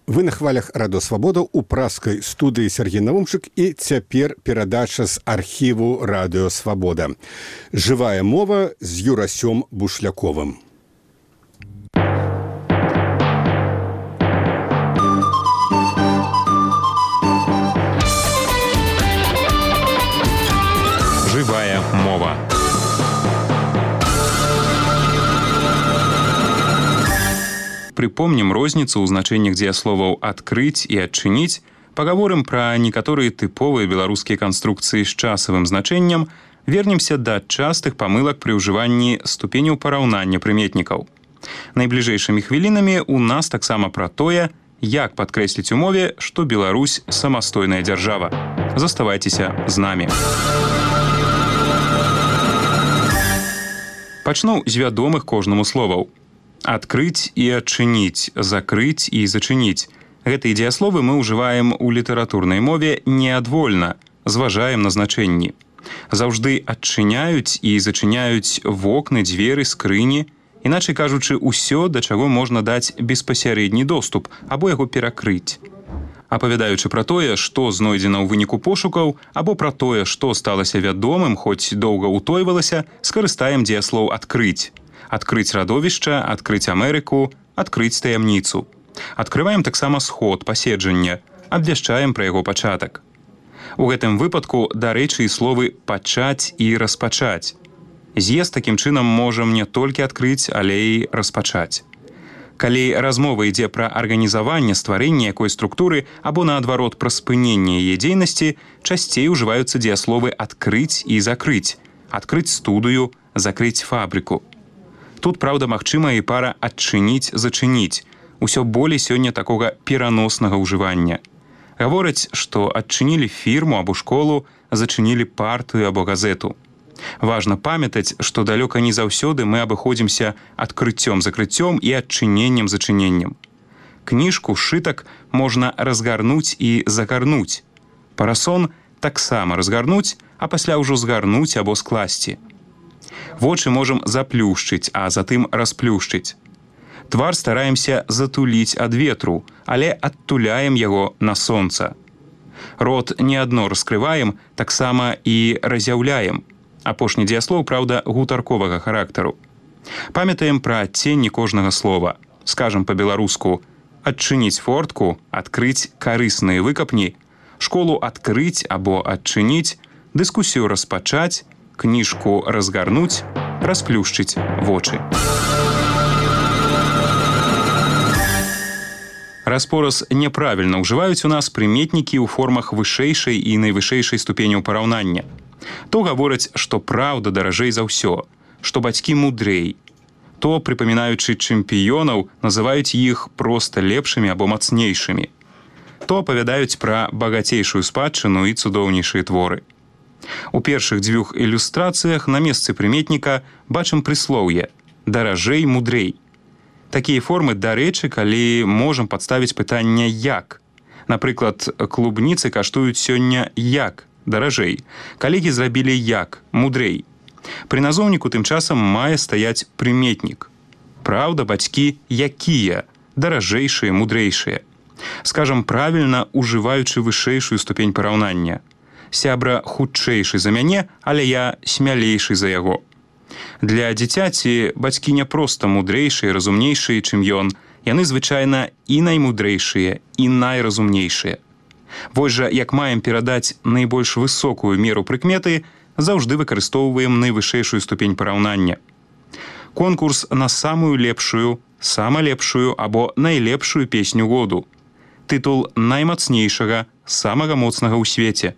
Вы на хвалях Радио Свабода у праскай студыі Сергей Навумчык і цяпер перадача з архіву Радио Свабода. Жывая мова з Юрасём Бушляковым. Жывая мова. Припомним розніцу ў значэннях дзеясловаў «адкрыць» і «адчыніць», пагаворым пра некаторыя тыповыя беларускія канструкцыі з часавым значэннем, вернемся да частых памылак пры ўжыванні ступеняў параўнання прыметнікаў. Найбліжэйшымі хвілінамі у нас таксама пра тое, як падкрэсліць у мове, што Беларусь самастойная дзяржава. Заставайцеся з намі. Пачну з вядомых кожнаму словаў. Адкрыць і адчыніць, закрыць і зачыніць. Гэтыя дзеясловы мы ўжываем у літаратурнай мове неадвольна, зважаем на значэнні. Заўжды адчыняюць і зачыняюць вокны, дзверы, скрыні, іначай кажучы, усё, да чаго можна даць беспасярэдні доступ або яго перакрыць. Апавядаючы пра тое, што знойдзена ў выніку пошукаў, або пра тое, што сталася вядомым, хоць доўга ўтойвалася, скарыстаем дзеяслоў «адкрыць». Адкрыць радовішча, адкрыць Амерыку, адкрыць таямніцу. Адкрываем таксама сход, паседжання, абвяшчаем пра яго пачатак. У гэтым выпадку, дарэчы, і словы «пачаць» і «распачаць». З'езд такім чынам можам не толькі адкрыць, але і распачаць. Калі размова ідзе пра арганізаванне, стварэнне якой структуры або, наадварот, пра спыненне яе дзейнасці, часцей ужываюцца дзеясловы «адкрыць» і «закрыць», адкрыць студыю, закрыць фабрыку. Тут, праўда, магчыма і пара «адчыніць-зачыніць». Усё болей сёння такога пераноснага ўжывання. Гавораць, што адчынілі фірму або школу, зачынілі партыю або газету. Важна памятаць, што далёка не заўсёды мы абыходзімся адкрыццём-закрыццём і адчыненнем-зачыненнем. Кніжку, сшытак можна разгарнуць і загарнуць. Парасон таксама разгарнуць, а пасля ўжо згарнуць або скласці. Вочы можам заплюшчыць, а затым расплюшчыць. Твар стараемся затуліць ад ветру, але адтуляем яго на сонца. Рот не адно раскрываем, таксама і разяўляем. Апошні дзеяслоў, праўда, гутарковага характару. Памятаем пра адценні кожнага слова. Скажам па-беларуску «адчыніць фортку», «адкрыць карысныя выкапні», школу адкрыць або адчыніць, дыскусію распачаць, кніжку разгарнуць, расплюшчыць вочы. Раз-пораз няправільна ўжываюць у нас прыметнікі ў формах вышэйшай і найвышэйшай ступеняў параўнання. То гавораць, што праўда даражэй за ўсё, што бацькі мудрэй. То, прыпамінаючы чэмпіёнаў, называюць іх проста лепшымі або мацнейшымі. То апавядаюць пра багацейшую спадчыну і цудоўнейшыя творы. У першых дзвюх ілюстрацыях на месцы прыметніка бачым прыслоўе «даражэй, мудрэй». Такія формы, дарэчы, калі можам падставіць пытанне «як». Напрыклад, клубніцы каштуюць сёння «як» даражэй. Калегі зрабілі «як» мудрэй. Пры назоўніку тым часам мае стаяць прыметнік. Праўда, бацькі якія, даражэйшыя, мудрэйшыя. Скажам правільна, ужываючы вышэйшую ступень параўнання. Сябра хутчэйшы за мяне, але я смялейшы за яго. Для дзіцяці бацькі не проста мудрэйшыя, разумнейшыя, чым ён. Яны звычайна і наймудрэйшыя, і найразумнейшыя. Вось жа, як маем перадаць найбольш высокую меру прыкметы, заўжды выкарыстоўваем найвышэйшую ступень параўнання. Конкурс на самую лепшую, самалепшую або найлепшую песню году. Тытул наймацнейшага, самага моцнага ў свеце.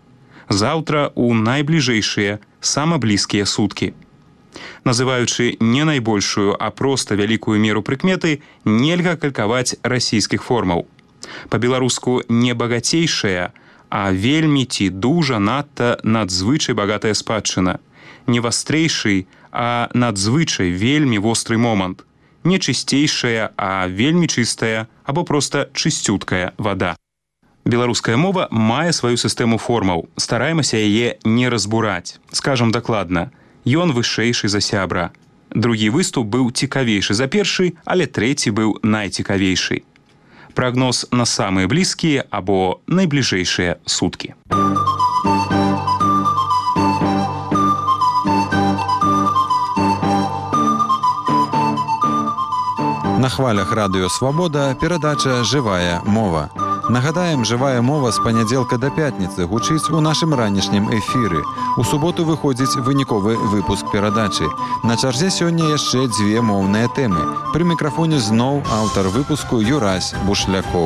Заўтра у найбліжэйшыя, самаблізкія суткі. Называючы не найбольшую, а проста вялікую меру прыкметы, нельга калькаваць расійскіх формаў. Па-беларуску не багацейшая, а вельмі ці дужа, надта, надзвычай багатая спадчына. Не вастрэйшы, а надзвычай вельмі востры момант. Не чысцейшая, а вельмі чыстая, або проста чысцюткая вада. Беларуская мова мае сваю сістэму формаў. Стараемся яе не разбураць. Скажам дакладна, ён вышэйшы за сябра. Другі выступ быў цікавейшы за першы, але трэці быў найцікавейшы. Прагноз на самыя блізкія або найбліжэйшыя суткі. На хвалях радыё «Свабода» перадача «Жывая мова». Нагадаем, «Жывая мова» з панядзелка да пятніцы гучыць у нашым ранішнім эфіры. У суботу выходзіць выніковы выпуск перадачы. На чарзе сёння яшчэ дзве моўныя тэмы. Пры мікрафоне зноў аўтар выпуску Юрась Бушлякоў.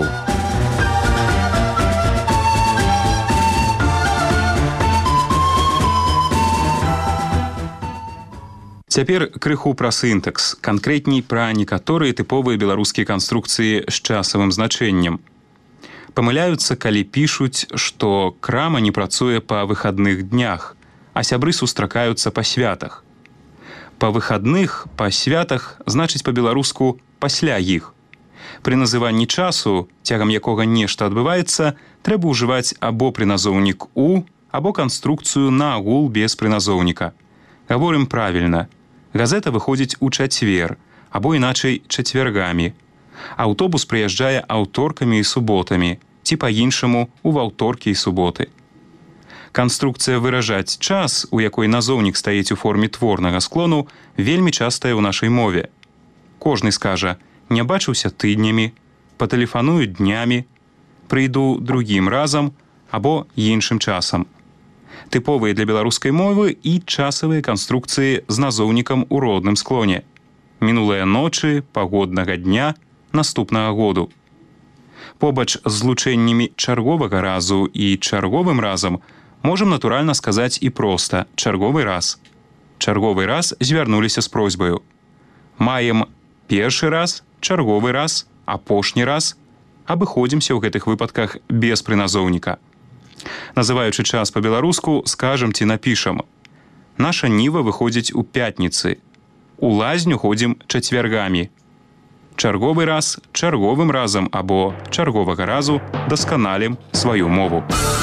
Цяпер крыху пра сінтакс, канкрэтней пра некаторыя тыповыя беларускія канструкцыі з часавым значэннем. Памыляюцца, калі пішуць, што крама не працуе па выхадных днях, а сябры сустракаюцца па святах. Па выхадных, па святах значыць па-беларуску пасля іх. Пры называнні часу, цягам якога нешта адбываецца, трэба ўжываць або прыназоўнік «у», або канструкцыю на агул без прыназоўніка. Гаворым правільна. Газета выходзіць у чацвер, або іначай чацвяргамі. Аўтобус прыязджае аўторкамі і суботамі, ці па-іншаму у ваўторкі і суботы. Канструкцыя выражаць час, у якой назоўнік стаіць у форме творнага склону, вельмі частая ў нашай мове. Кожны скажа: «Не бачыўся тыднямі», «Патэлефаную днямі», «Прыйду другім разам» або іншым часам. Тыповыя для беларускай мовы і часавыя канструкцыі з назоўнікам у родным склоне. Мінулыя ночы, пагоднага дня, наступнага году. Побач з злучэннямі чарговага разу і чарговым разам можам натуральна сказаць і проста чарговы раз. Чарговы раз звярнуліся з просьбаю. Маем першы раз, чарговы раз, апошні раз, абыходзімся ў гэтых выпадках без прыназоўніка. Называючы час па-беларуску, скажам ці напішам: «Наша ніва выходзіць у пятніцы. У лазню ходзім чацвяргамі». Чарговы раз, чарговым разам або чарговага разу дасканалім сваю мову.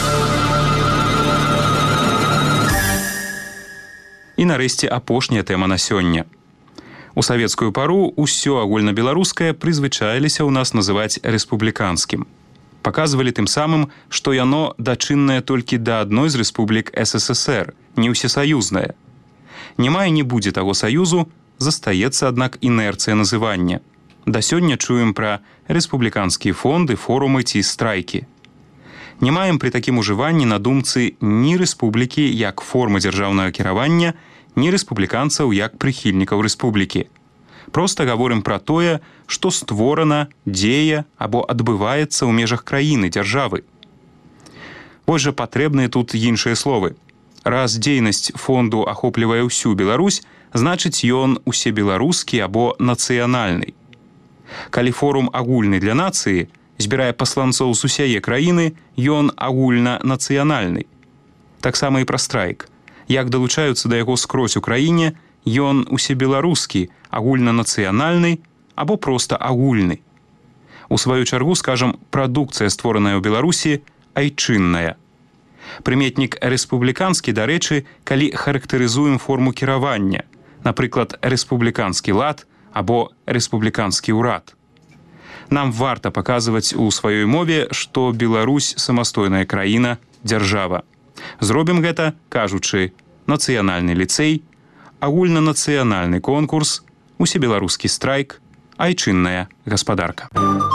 І нарэшце апошняя тэма на сёння. У савецкую пару ўсё агульнабеларускае прызвычаіліся ў нас называць рэспубліканскім. Паказвалі тым самым, што яно дачыннае толькі да адной з рэспублік СССР, не ўсесаюзнае. Няма і не будзе таго саюзу, застаецца, аднак, інерцыя называння. Да сёння чуем пра рэспубліканскія фонды, форумы ці страйкі. Не маем пры такім ужыванні на думцы ні рэспублікі як формы дзяржаўнага кіравання, ні рэспубліканцаў як прыхільнікаў рэспублікі. Проста гаворым пра тое, што створана, дзея або адбываецца ў межах краіны, дзяржавы. Вось жа патрэбныя тут іншыя словы. Раз дзейнасць фонду ахоплівае ўсю Беларусь, значыць ён усебеларускі або нацыянальны. Калі форум агульны для нацыі, збірае пасланцоў з усяе краіны, ён агульнанацыянальны. Таксама і пра страйк. Як далучаюцца да яго скрозь у краіне, ён усебеларускі, агульнанацыянальны або проста агульны. У сваю чаргу, скажам, прадукцыя, створаная ў Беларусі, айчынная. Прыметнік рэспубліканскі, дарэчы, калі характарызуем форму кіравання, напрыклад, рэспубліканскі лад або рэспубліканскі ўрад. Нам варта паказваць у сваёй мове, што Беларусь самастойная краіна, дзяржава. Зробім гэта, кажучы, нацыянальны ліцэй, агульнанацыянальны конкурс, усебеларускі страйк, айчынная гаспадарка.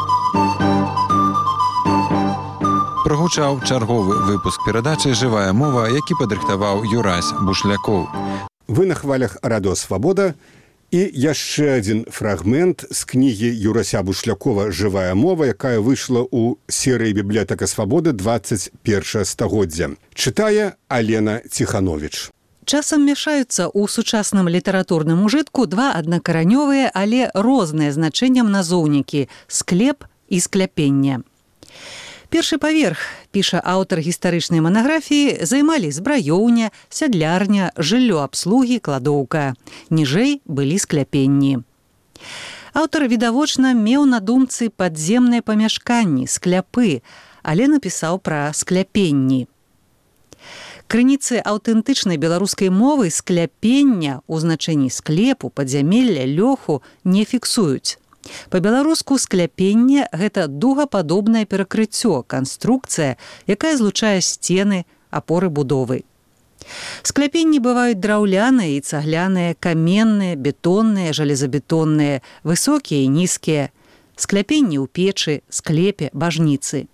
Прагучаў чарговы выпуск перадачы «Жывая мова», які падрыхтаваў Юрась Бушлякоў. Вы на хвалях радыё «Свабода». І яшчэ адзін фрагмент з кнігі Юрася Бушлякова «Жывая мова», якая выйшла ў серыі «Бібліятэка Свабоды» 21 стагоддзя. Чытае Алена Ціхановіч. Часам мяшаюцца ў сучасным літаратурным ужытку два аднакаранёвыя, але розныя значэннем назоўнікі – склеп і скляпенне. Першы паверх, піша аўтар гістарычнай манаграфіі, займалі збраёўня, сядлярня, жыллё абслугі, кладоўка. Ніжэй былі скляпенні. Аўтар, відавочна, меў на думцы падземныя памяшканні, скляпы, але напісаў пра скляпенні. Крыніцы аўтэнтычнай беларускай мовы скляпення ў значэнні склепу, падзямелля, лёху не фіксуюць. Па-беларуску скляпенне – гэта дугападобнае перакрыццё, канструкцыя, якая злучае сцены, апоры будовы. Скляпенні бываюць драўляныя і цагляныя, каменныя, бетонныя, жалезабетонныя, высокія і нізкія, скляпенні ў печы, склепе, бажніцы.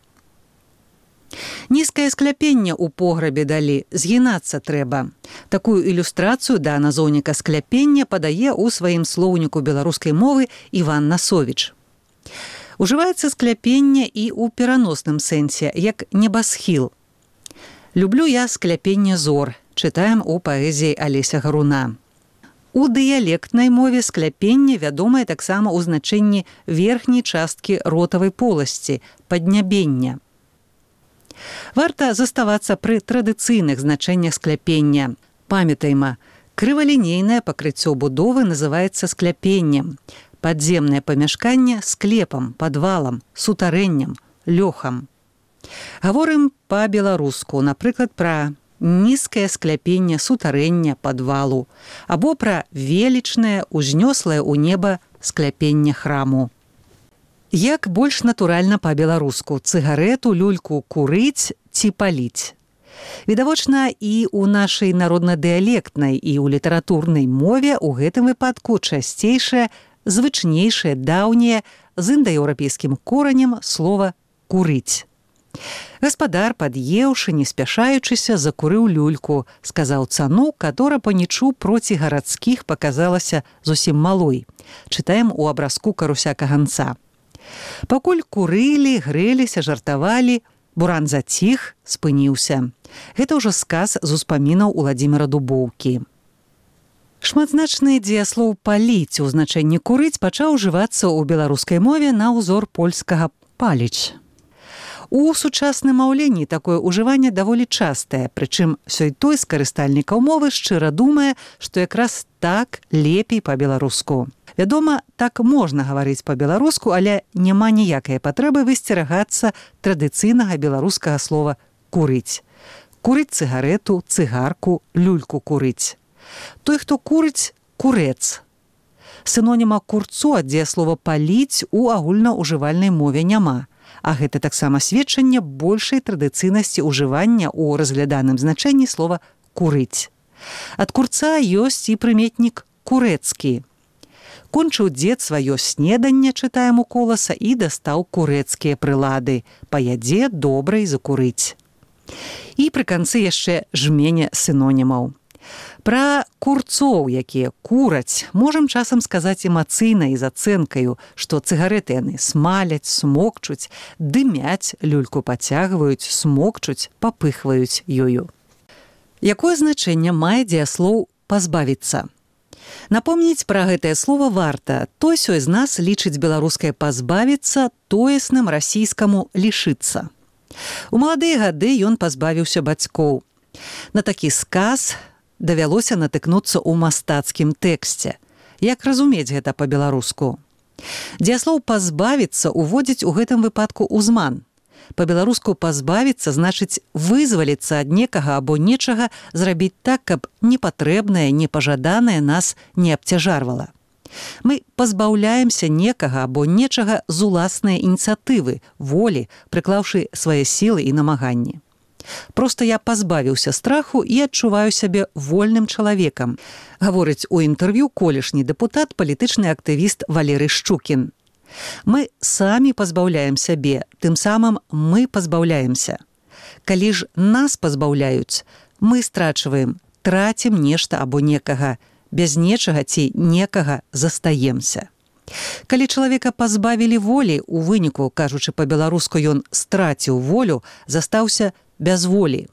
Нізкае скляпенне ў пограбе далі, згінацца трэба. Такую ілюстрацыю да назоўніка скляпення падае ў сваім слоўніку беларускай мовы Іван Насовіч. Ужываецца скляпенне і ў пераносным сэнсе, як небасхіл. «Люблю я скляпенне зор», чытаем у паэзіі Алеся Гаруна. У дыялектнай мове скляпенне вядомае таксама ў значэнні верхняй часткі ротавай поласці, паднябення. Варта заставацца пры традыцыйных значэннях скляпення. Памятайма, крывалінейнае пакрыццё будовы называецца скляпеннем, падземнае памяшканне – склепам, падвалам, сутарэннем, лёхам. Гаворым па-беларуску, напрыклад, пра нізкае скляпенне сутарэння падвалу або пра велічнае, узнёслае ў неба скляпенне храму. Як больш натуральна па-беларуску – цыгарету, люльку курыць ці паліць. Відавочна, і ў нашай народна-дыялектнай, і ў літаратурнай мове ў гэтым выпадку часцейшае, звычнейшае, даўняе, з індаеўрапейскім коранем слова «курыць». Гаспадар, пад'еўшы, не спяшаючыся, закурыў люльку, сказаў цану, катора панічу проці гарадскіх паказалася зусім малой. Чытаем у абразку Каруся Каганца. Пакуль курылі, грэліся, жартавалі, буран заціх, спыніўся. Гэта ўжо сказ з успамінаў Уладзіміра Дубоўкі. Шматзначны дзеяслоў «паліць» у значэнні «курыць» пачаў ужывацца ў беларускай мове на ўзор польскага «паліць». У сучасным маўленні такое ўжыванне даволі частае, прычым сёй-той з карыстальнікаў мовы шчыра думае, што якраз так лепей па-беларуску. Вядома, так можна гаварыць па-беларуску, але няма ніякай патрэбы высцерагацца традыцыйнага беларускага слова «курыць». Курыць цыгарету, цыгарку, люльку курыць. Той, хто курыць – курэц. Синоніма курцу ад дзеяслова «паліць» у агульнаўжывальнай мове няма. А гэта таксама сведчанне большай традыцыйнасці ўжывання ў разгляданым значэнні слова «курыць». Ад курца ёсць і прыметнік «курэцкі». Кончыў дзед сваё снеданне, чытаем у Коласа, і дастаў курэцкія прылады. Паядзе добра і закурыць. І пры канцы яшчэ жменя синонімаў. Пра курцоў, якія кураць, можам часам сказаць эмацыйна і з ацэнкаю, што цыгареты яны смаляць, смокчуць, дымяць, люльку пацягваюць, смокчуць, папыхваюць ёю. Якое значэнне мае дзеяслоў «пазбавіцца»? Напомніць пра гэтае слова варта. Той-сёй з нас лічыць беларускае «пазбавіцца» тоесным расійскаму «лішыцца». У маладыя гады ён пазбавіўся бацькоў. На такі сказ давялося натыкнуцца ў мастацкім тэксце. Як разумець гэта па-беларуску? Дзеяслоў «пазбавіцца» уводзіць у гэтым выпадку ўзман. Па-беларуску «пазбавіцца» значыць вызваліцца ад некага або нечага, зрабіць так, каб непатрэбнае, непажаданае нас не абцяжарвала. Мы пазбаўляемся некага або нечага з уласнай ініцыятывы, волі, прыклаўшы свае сілы і намаганні. Проста я пазбавіўся страху і адчуваю сябе вольным чалавекам, гаворыць у інтэрв'ю колішні дэпутат, палітычны актывіст Валерый Шчукін. Мы самі пазбаўляем сябе, тым самым мы пазбаўляемся. Калі ж нас пазбаўляюць, мы страчваем, трацім нешта або некага, без нечага ці некага застаемся. Калі чалавека пазбавілі волі, у выніку, кажучы па-беларуску, ён страціў волю, застаўся без волі.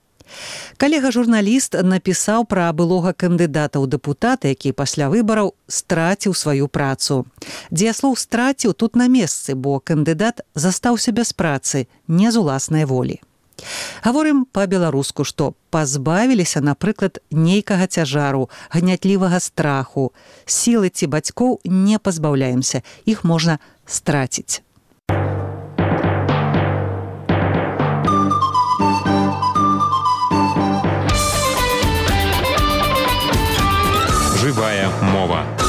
Калега-журналіст напісаў пра былога кандыдата ў дэпутаты, які пасля выбараў страціў сваю працу. Дзеяслоў «страціў» тут на месцы, бо кандыдат застаўся без працы, не з уласнай волі. Гаворым па-беларуску, што пазбавіліся, напрыклад, нейкага цяжару, гнятлівага страху. Сілы ці бацькоў не пазбаўляемся, іх можна страціць. Жывая мова.